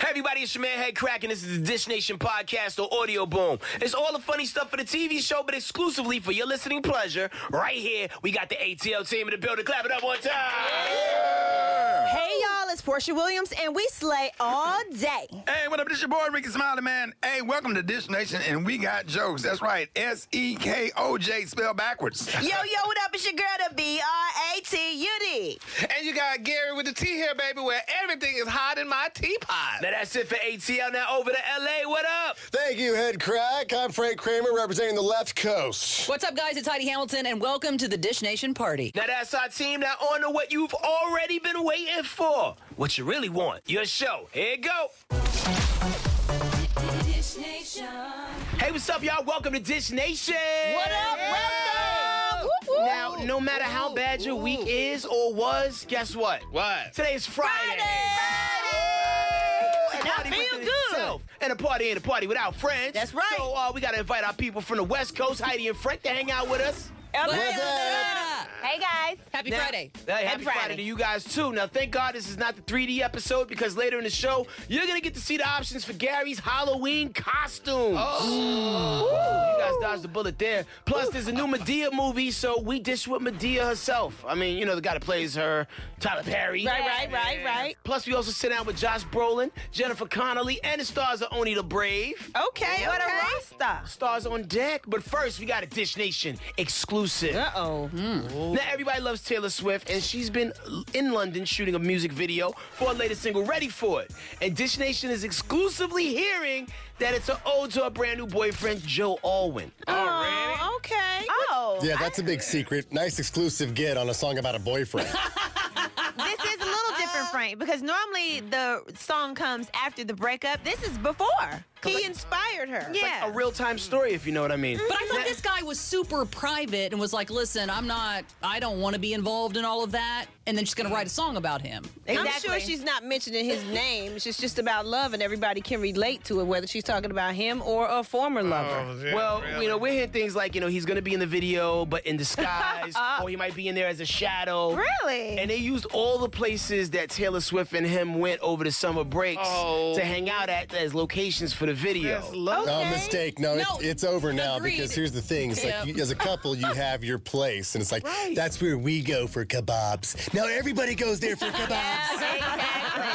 Hey everybody, it's your man Head Crack, and this is the Dish Nation podcast or Audio Boom. It's all the funny stuff for the TV show, but exclusively for your listening pleasure. Right here, we got the ATL team in the building. Clap it up one time. Yeah. Hey y'all, it's Portia Williams, and we slay all day. Hey, what up? This your boy Ricky Smiley, man. Hey, welcome to Dish Nation, and we got jokes. That's right, SEKOJ spelled backwards. Yo, what up? It's your girl, the BRATUD. And you got Gary with the T here, baby, where everything is hot in my teapot. Now that's it for ATL. Now over to LA. What up? Thank you, Head Crack. I'm Frank Kramer, representing the left coast. What's up, guys? It's Heidi Hamilton, and welcome to the Dish Nation party. Now that's our team. Now on to what you've already been waiting for. What you really want. Your show. Here you go. Dish Nation. Hey, what's up, y'all? Welcome to Dish Nation. What up? Welcome. Now, no matter how bad your week is or was, guess what? What? Today is Friday. And I feel good. And a party ain't a party without friends. That's right. So we got to invite our people from the West Coast, Heidi and Frank, to hang out with us. Hey guys. Happy Friday. Hey, happy Friday to you guys, too. Now, thank God this is not the 3D episode, because later in the show, you're going to get to see the options for Gary's Halloween costumes. You guys dodged the bullet there. Plus, there's a new Madea movie, so we dish with Madea herself. I mean, you know, the guy that plays her, Tyler Perry. Right. Plus, we also sit down with Josh Brolin, Jennifer Connelly, and the stars of Oni the Brave. Okay, what a roster. Stars on deck. But first, we got a Dish Nation exclusive. Uh-oh. Now, everybody loves Taylor Swift, and she's been in London shooting a music video for her latest single, Ready For It. And Dish Nation is exclusively hearing that it's an ode to her brand new boyfriend, Joe Alwyn. Oh, okay. Oh. Yeah, that's a big secret. Nice exclusive get on a song about a boyfriend. This is a little different, Frank, because normally the song comes after the breakup. This is before. He inspired her. Yeah. A real-time story, if you know what I mean. But I thought this guy was super private and was like, listen, I don't want to be involved in all of that. And then she's going to write a song about him. I'm Exactly. sure she's not mentioning his name. It's just about love, and everybody can relate to it, whether she's talking about him or a former lover. Well, you know, we're hearing things like, you know, he's going to be in the video, but in disguise, or he might be in there as a shadow. Really? And they used all the places that Taylor Swift and him went over the summer breaks to hang out at as locations for the video. No, mistake. No, No, it's over now, agreed. because here's the thing. It's like, as a couple, you have your place. And it's like, that's where we go for kebabs. Now everybody goes there for kebabs.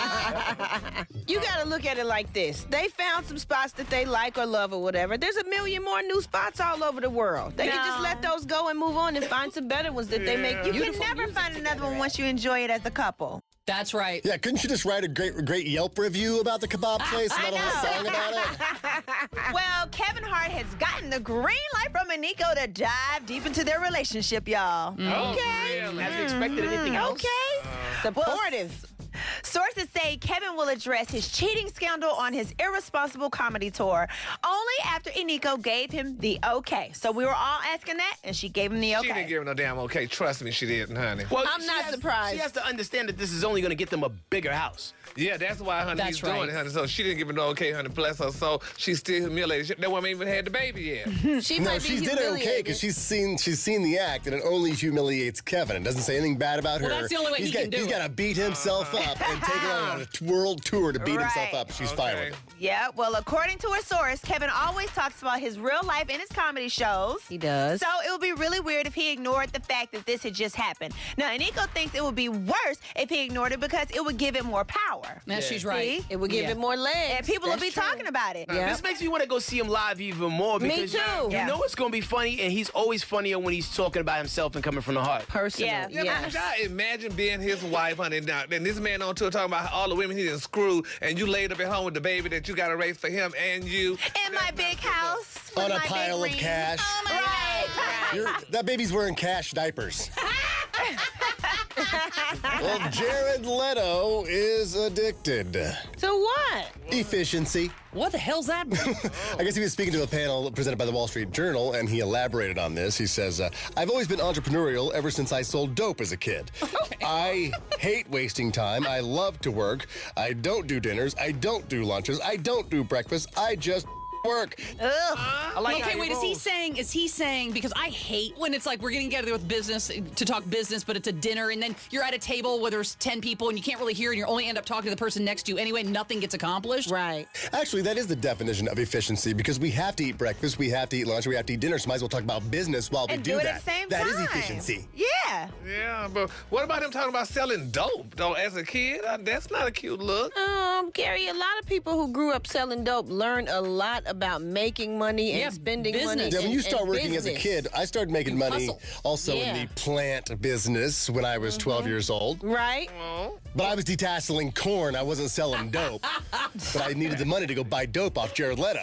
You got to look at it like this. They found some spots that they like or love or whatever. There's a million more new spots all over the world. They can just let those go and move on and find some better ones that they make You beautiful can never music find another together one at. once you enjoy it as a couple. That's right. Yeah, couldn't you just write a great Yelp review about the kebab place and not a whole song about it? Well, Kevin Hart has gotten the green light from Eniko to dive deep into their relationship, y'all. Okay. As we expected, anything else? Okay. Supportive. Sources say Kevin will address his cheating scandal on his irresponsible comedy tour only after Eniko gave him the okay. So we were all asking that, and she gave him the okay. She didn't give him no damn okay. Trust me, she didn't, honey. Well, I'm she not has- surprised. She has to understand that this is only going to get them a bigger house. Yeah, that's why, honey, That's he's doing right. it, honey. So she didn't give him no okay, honey. Bless her soul. She's still humiliated. That woman even had the baby yet. She No, might be she did it okay humiliated. because she's seen the act, and it only humiliates Kevin. It doesn't say anything bad about her. Well, that's the only way he can do He's it. got to beat himself up and take her on a world tour to beat himself up. She's fine with it. Yeah, well, according to a source, Kevin always talks about his real life in his comedy shows. He does. So it would be really weird if he ignored the fact that this had just happened. Now, Eniko thinks it would be worse if he ignored it because it would give it more power. Now she's right. See? It would give Yeah. it more legs. And people will That's be true. talking about it. Yeah. This makes me want to go see him live even more. Me Because too. You Yeah. know it's going to be funny, and he's always funnier when he's talking about himself and coming from the heart. Personal. Yeah. Yes. Now, imagine being his wife, honey. Now, and this man on tour talking about all the women he didn't screw, and you laid up at home with the baby that you got to raise for him and you. In my big house. with On a my big pile of ring. cash. Right. That baby's wearing cash diapers. Well, Jared Leto is addicted. So what? Efficiency. What the hell's that? I guess he was speaking to a panel presented by the Wall Street Journal, and he elaborated on this. He says, I've always been entrepreneurial ever since I sold dope as a kid. I hate wasting time. I love to work. I don't do dinners. I don't do lunches. I don't do breakfast. I just work. I like how Okay, he wait, is he saying, because I hate when it's like we're getting together with business to talk business, but it's a dinner, and then you're at a table where there's 10 people and you can't really hear, and you only end up talking to the person next to you anyway, nothing gets accomplished. Right. Actually, that is the definition of efficiency because we have to eat breakfast, we have to eat lunch, we have to eat dinner, so might as well talk about business while we And do do it that. at the same That time. is efficiency. Yeah. Yeah, but what about him talking about selling dope, though, as a kid? That's not a cute look. Gary, a lot of people who grew up selling dope learn a lot about making money and Yeah, spending business. money. Yeah, when you and start working as a business. kid, I started making money hustle. also in Yeah. the plant business when I was 12 years old. Right? But I was detasseling corn. I wasn't selling dope. But I needed the money to go buy dope off Jared Leto.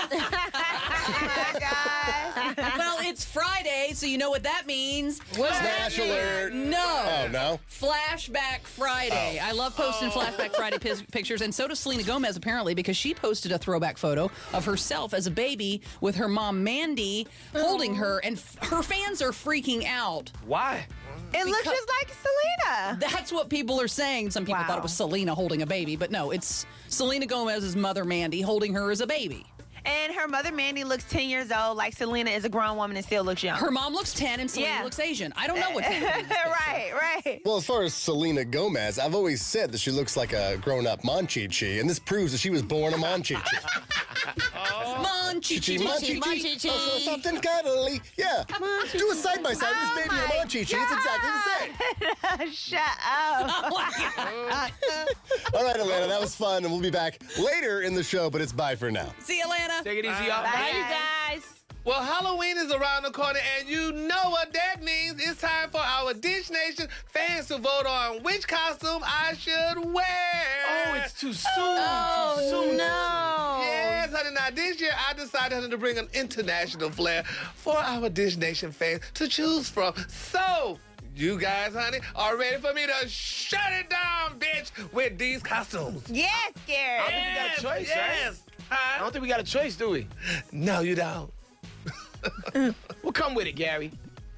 Well, it's Friday, so you know what that means. Smash alert. No. Oh, no? Flashback Friday. I love posting Flashback Friday pictures, and so does Selena Gomez, apparently, because she posted a throwback photo of herself as a baby with her mom, Mandy, holding her, and her fans are freaking out. Why? It looks just like Selena. That's what people are saying. Some people Wow. thought it was Selena holding a baby, but no, it's Selena Gomez's mother, Mandy, holding her as a baby. And her mother, Mandy, looks 10 years old, like Selena is a grown woman and still looks young. Her mom looks 10 and Selena Yeah. looks Asian. I don't know what's Right. Well, as far as Selena Gomez, I've always said that she looks like a grown-up Monchichi, and this proves that she was born a Monchichi. Monchichi. Monchichi. Also something cuddly. Yeah. Do a side-by-side with this baby and a Monchichi. It's exactly the same. Shut up. All right, Atlanta, that was fun, and we'll be back later in the show, but it's bye for now. See you, Atlanta. Take it easy, y'all. Bye, you guys. Well, Halloween is around the corner, and you know what that means. It's time for our Dish Nation fans to vote on which costume I should wear. Oh, it's too soon. Too soon. No. Yes, honey. Now, this year, I decided honey, to bring an international flair for our Dish Nation fans to choose from. So, you guys, honey, are ready for me to shut it down, bitch, with these costumes? Yes, Gary. I don't think we got a choice, yes. I Huh? don't think we got a choice, do we? No, you don't. Well, come with it, Gary.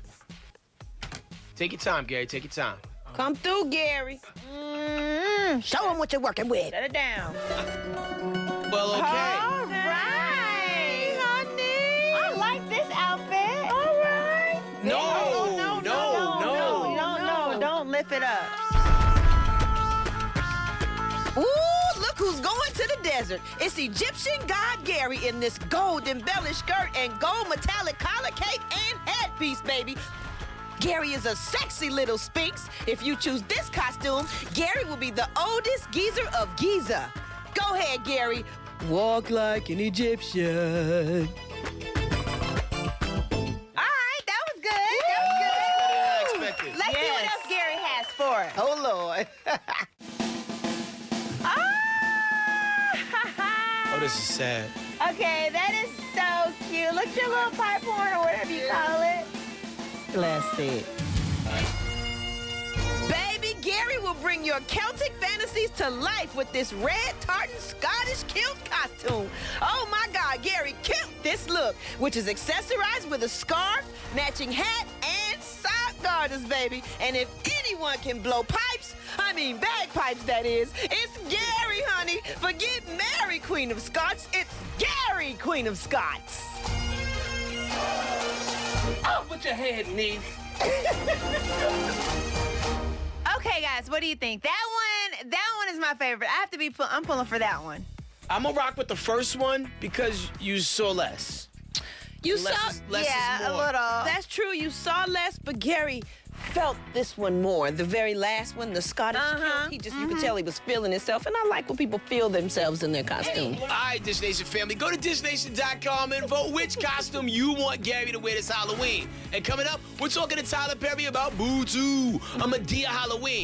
Take your time, Gary. Take your time. Come through, Gary. Show them what you're working with. Shut it down. Well, okay. All right, honey. I like this outfit. All right. No, no. Don't lift it up. Ooh, look who's going to the desert. It's Egyptian god Gary in this gold embellished skirt and gold metallic collar cape and headpiece, baby. Gary is a sexy little sphinx. If you choose this costume, Gary will be the oldest geezer of Giza. Go ahead, Gary. Walk like an Egyptian. All right, that was good. That was good. Better than I expected. Let's see what else Gary has for us. Oh, Lord. Oh, this is sad. Okay, that is so cute. Look at your little pipe horn or whatever you call it. Let's see. Baby, Gary will bring your Celtic fantasies to life with this red tartan Scottish kilt costume. Oh my God, Gary killed this look, which is accessorized with a scarf, matching hat, and sock garters, baby. And if anyone can blow pipes, I mean bagpipes, that is, it's Gary, honey. Forget Mary, Queen of Scots. It's Gary, Queen of Scots. Oh, put your head, niece. Okay, guys, what do you think? That one is my favorite. I have to be, I'm pulling for that one. I'm gonna rock with the first one because you saw less. You Less saw, is- less yeah, is a more. little. That's true. You saw less, but Gary felt this one more. The very last one, the Scottish kilt, you could tell he was feeling himself. And I like when people feel themselves in their costume. All right, Dish Nation family, go to dishnation.com and vote which costume you want Gary to wear this Halloween. And coming up, we're talking to Tyler Perry about Boo 2, a Madea Halloween.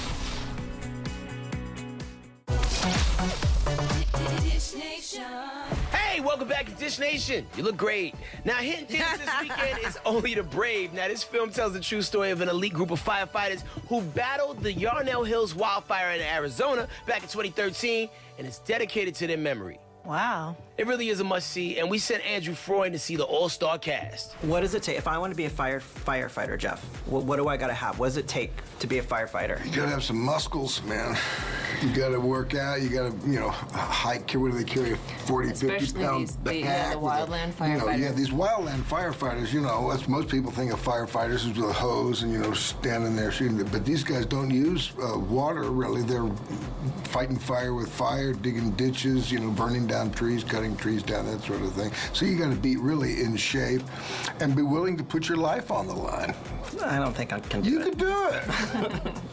Hey, welcome back to Dish Nation. You look great. Now, hitting theaters this weekend is Only the Brave. Now, this film tells the true story of an elite group of firefighters who battled the Yarnell Hills wildfire in Arizona back in 2013, and it's dedicated to their memory. Wow. It really is a must-see, and we sent Andrew Freund to see the all-star cast. What does it take? If I want to be a firefighter, Jeff, what do I got to have? What does it take to be a firefighter? You got to have some muscles, man. You got to work out. You got to, hike. What do they carry? 40, 50 pounds. The wildland firefighters. These wildland firefighters, as most people think of firefighters is with a hose and, standing there shooting. But these guys don't use water, really. They're fighting fire with fire, digging ditches, burning down trees, cutting trees down, that sort of thing. So you got to be really in shape and be willing to put your life on the line. I don't think I can do it. You can do it. We're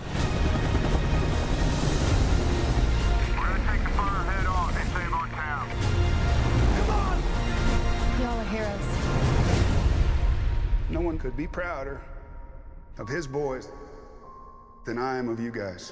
gonna take the fire head on and save our town. Come on! Y'all are heroes. No one could be prouder of his boys than I am of you guys.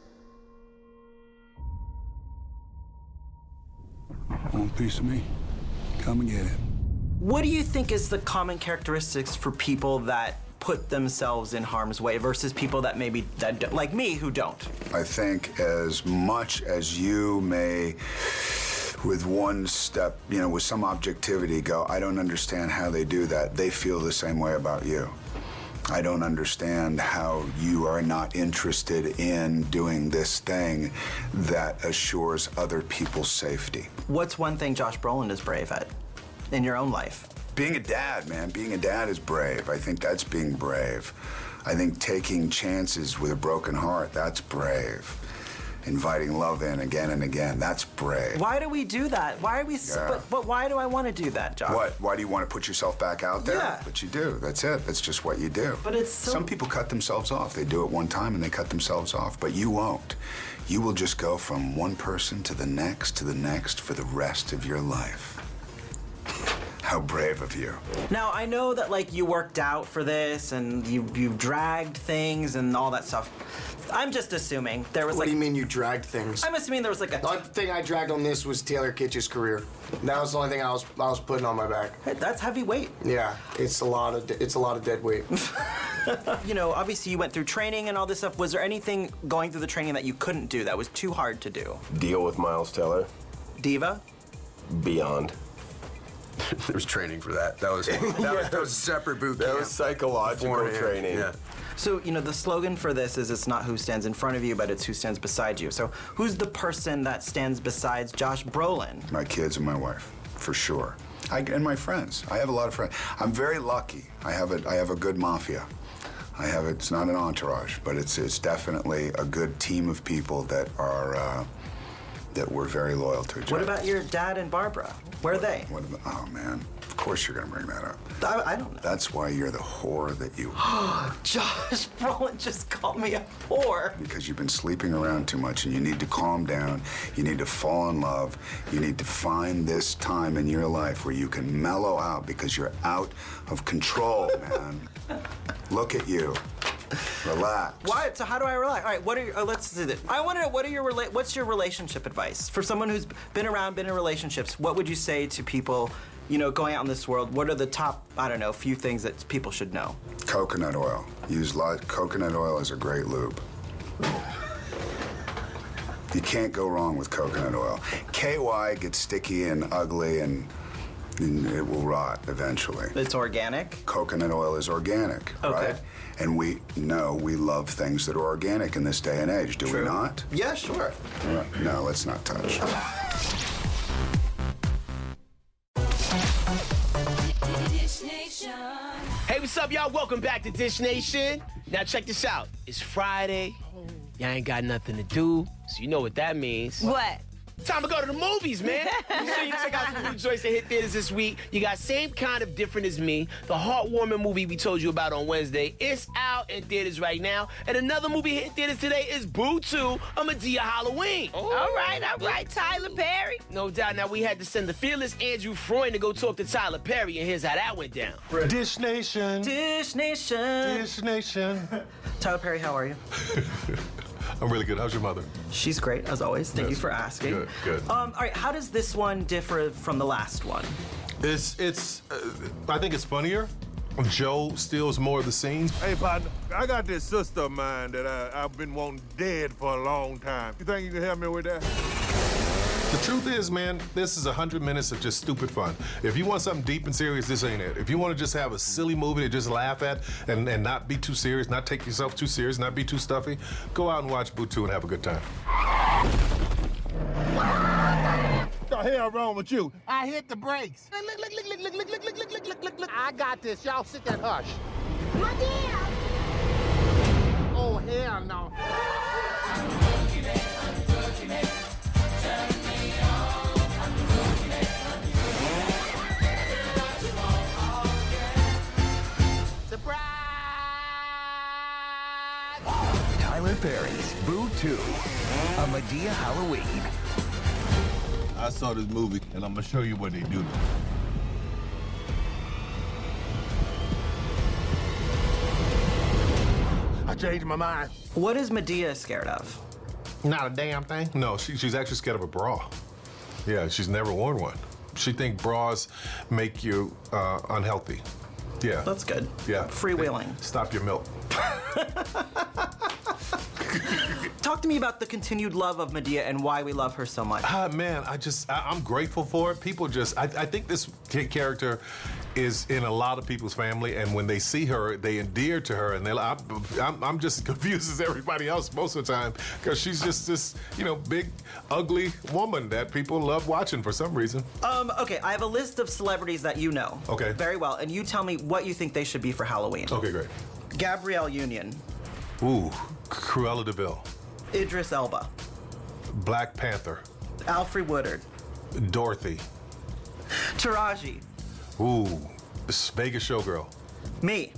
Want a piece of me? Come and get it. What do you think is the common characteristics for people that put themselves in harm's way versus people that maybe, like me, who don't? I think as much as you may, with one step, with some objectivity, go, I don't understand how they do that, they feel the same way about you. I don't understand how you are not interested in doing this thing that assures other people's safety. What's one thing Josh Brolin is brave at in your own life? Being a dad, man. Being a dad is brave. I think that's being brave. I think taking chances with a broken heart, that's brave. Inviting love in again and again, that's brave. Why do we do that? Why are we? Yeah. But why do I want to do that, Josh? What? Why do you want to put yourself back out there? Yeah. But you do. That's it. That's just what you do. But it's so... Some people cut themselves off. They do it one time and they cut themselves off. But you won't. You will just go from one person to the next for the rest of your life. How brave of you. Now, I know that, you worked out for this and you dragged things and all that stuff. I'm just assuming there was What do you mean you dragged things? I'm assuming there was The only thing I dragged on this was Taylor Kitsch's career. That was the only thing I was putting on my back. Hey, that's heavy weight. Yeah, it's a lot of dead weight. Obviously you went through training and all this stuff. Was there anything going through the training that you couldn't do that was too hard to do? Deal with Miles Teller. Diva? Beyond. There's training for that. That was a separate boot camp. That was psychological training. Yeah. So, the slogan for this is it's not who stands in front of you, but it's who stands beside you. So who's the person that stands beside Josh Brolin? My kids and my wife, for sure. And my friends. I have a lot of friends. I'm very lucky. I have a good mafia. It's not an entourage, but it's definitely a good team of people that are that we're very loyal to each other. What about your dad and Barbara? Where are they? Oh, man. Of course you're going to bring that up. I don't know. That's why you're the whore that you are. Josh Brolin just called me a whore. Because you've been sleeping around too much and you need to calm down. You need to fall in love. You need to find this time in your life where you can mellow out because you're out of control, man. Look at you. Relax. Why? So how do I relax? All right, let's do this. I want to know, what's your relationship advice? For someone who's been in relationships, what would you say to people, going out in this world? What are the top, few things that people should know? Coconut oil. Coconut oil is a great lube. You can't go wrong with coconut oil. KY gets sticky and ugly and it will rot eventually. It's organic? Coconut oil is organic, okay. Right? And we know we love things that are organic in this day and age, do we not? Yeah, sure. No, let's not touch. Hey, what's up, y'all? Welcome back to Dish Nation. Now, check this out. It's Friday. Y'all ain't got nothing to do, so you know what that means. What? Time to go to the movies, man. You sure you can check out some new joints that hit theaters this week. You got Same Kind of Different as Me, the heartwarming movie we told you about on Wednesday. It's out in theaters right now. And another movie hitting theaters today is Boo 2, a Madea Halloween. Oh. All right, Tyler Perry. No doubt. Now, we had to send the fearless Andrew Freund to go talk to Tyler Perry, and here's how that went down. Dish Nation. Dish Nation. Dish Nation. Tyler Perry, how are you? I'm really good. How's your mother? She's great, as always. Thank you for asking. Good. All right, how does this one differ from the last one? I think it's funnier. Joe steals more of the scenes. Hey, partner, I got this sister of mine that I've been wanting dead for a long time. You think you can help me with that? The Truth is, man, this is 100 minutes of just stupid fun. If you want something deep and serious, this ain't it. If you want to just have a silly movie to just laugh at and not be too serious, not take yourself too serious, not be too stuffy, go out and watch Butu and have a good time. What the hell wrong with you? I hit the brakes. Look. I got this. Y'all sit there and hush. Oh, hell no. Tyler Perry's Boo 2, a Madea Halloween. I saw this movie, and I'm gonna show you what they do. I changed my mind. What is Madea scared of? Not a damn thing. No, she's actually scared of a bra. Yeah, she's never worn one. She thinks bras make you unhealthy. Yeah. That's good. Yeah. Freewheeling. Stop your milk. Talk to me about the continued love of Madea and why we love her so much. Man, I'm grateful for it. People I think this character is in a lot of people's family, and when they see her, they endear to her, and I'm just as confused as everybody else most of the time, because she's just this, big, ugly woman that people love watching for some reason. Okay, I have a list of celebrities that you know. Okay. Very well, and you tell me what you think they should be for Halloween. Okay, great. Gabrielle Union. Ooh, Cruella de Vil. Idris Elba. Black Panther. Alfre Woodard. Dorothy. Taraji. Ooh, Vegas Showgirl. Me.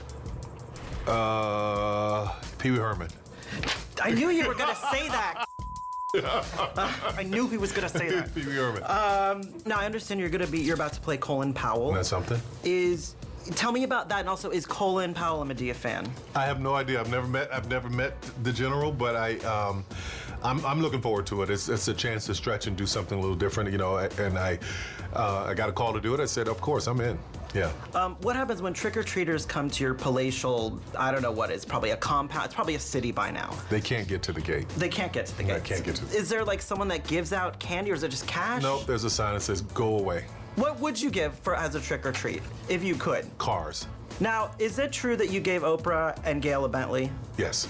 Pee Wee Herman. I knew you were gonna say that. I knew he was gonna say that. Pee Wee Herman. Now I understand you're about to play Colin Powell. That's something. Tell me about that, and also, is Colin Powell a Madea fan? I have no idea. I've never met the general, but I'm looking forward to it. It's a chance to stretch and do something a little different, and I got a call to do it. I said, of course, I'm in. Yeah. What happens when trick-or-treaters come to your palatial, I don't know what, it's probably a compound, it's probably a city by now. They can't get to the gate. They can't get to the gate. They can't get to the gate. Is there like someone that gives out candy, or is it just cash? Nope, there's a sign that says, go away. What would you give as a trick-or-treat, if you could? Cars. Now, is it true that you gave Oprah and Gail a Bentley? Yes.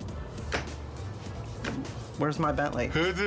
Where's my Bentley?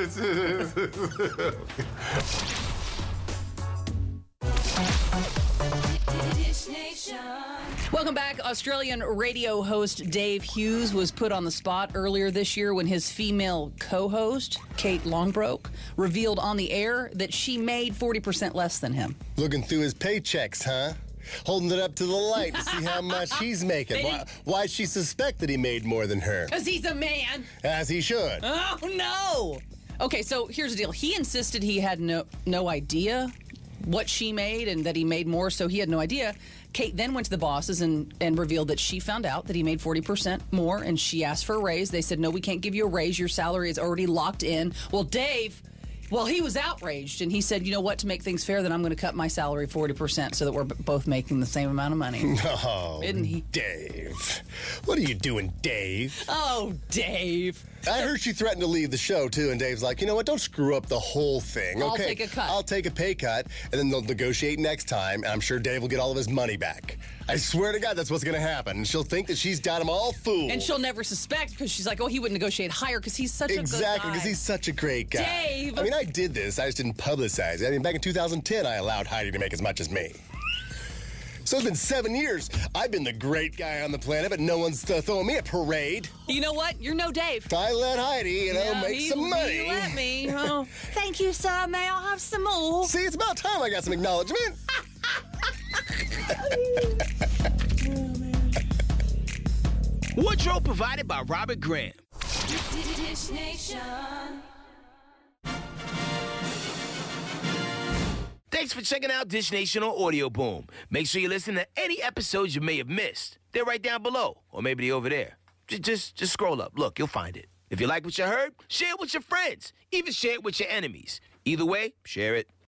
Welcome back. Australian radio host Dave Hughes was put on the spot earlier this year when his female co-host, Kate Longbroke, revealed on the air that she made 40% less than him. Looking through his paychecks, huh? Holding it up to the light to see how much he's making. Why'd she suspect that he made more than her? Because he's a man. As he should. Oh, no. Okay, so here's the deal. He insisted he had no idea what she made and that he made more, so he had no idea. Kate then went to the bosses and revealed that she found out that he made 40% more, and she asked for a raise. They said, no, we can't give you a raise. Your salary is already locked in. Well, Dave, he was outraged, and he said, you know what, to make things fair, then I'm going to cut my salary 40% so that we're both making the same amount of money. Oh, isn't he? Dave. What are you doing, Dave? Oh, Dave. I heard she threatened to leave the show, too, and Dave's like, you know what, don't screw up the whole thing. I'll Okay, take a cut. I'll take a pay cut, and then they'll negotiate next time, and I'm sure Dave will get all of his money back. I swear to God, that's what's going to happen. And she'll think that she's got him all fooled. And she'll never suspect because she's like, oh, he wouldn't negotiate higher because he's such a good guy. Exactly, because he's such a great guy. Dave! I mean, I did this. I just didn't publicize it. I mean, back in 2010, I allowed Heidi to make as much as me. So it's been 7 years. I've been the great guy on the planet, but no one's throwing me a parade. You know what? You're no Dave. I let Heidi, make some money. He let me. Oh. Thank you, sir. May I have some more? See, it's about time I got some acknowledgement. Wardrobe provided by Robert Graham. Dish Nation. Thanks for checking out Dish Nation on Audio Boom. Make sure you listen to any episodes you may have missed. They're right down below, or maybe they're over there. Just scroll up. Look, you'll find it. If you like what you heard, share it with your friends. Even share it with your enemies. Either way, share it.